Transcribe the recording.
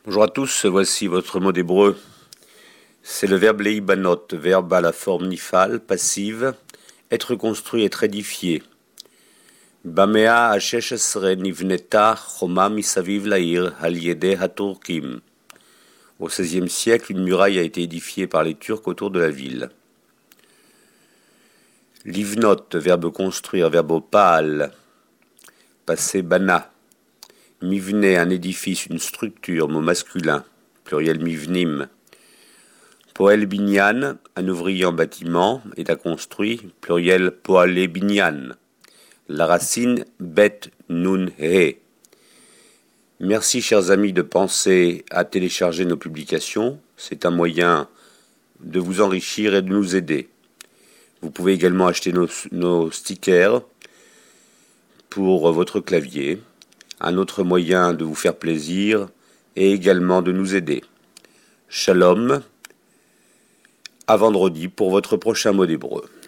Bonjour à tous, voici votre mot d'hébreu. C'est le verbe leibanot, verbe à la forme nifale, passive, être construit, être édifié. Bamea hashesh esre nivneta choma misaviv laïr al yedeh haturkim. Au XVIe siècle, une muraille a été édifiée par les Turcs autour de la ville. Livnot, verbe construire, verbe au paal, passé bana. Mivne, un édifice, une structure, mot masculin, pluriel mivnim. Poel binyan, un ouvrier en bâtiment, est à construit, pluriel poale binyan. La racine bet nun he. Merci chers amis de penser à télécharger nos publications, c'est un moyen de vous enrichir et de nous aider. Vous pouvez également acheter nos stickers pour votre clavier, un autre moyen de vous faire plaisir et également de nous aider. Shalom, à vendredi pour votre prochain mot d'hébreu.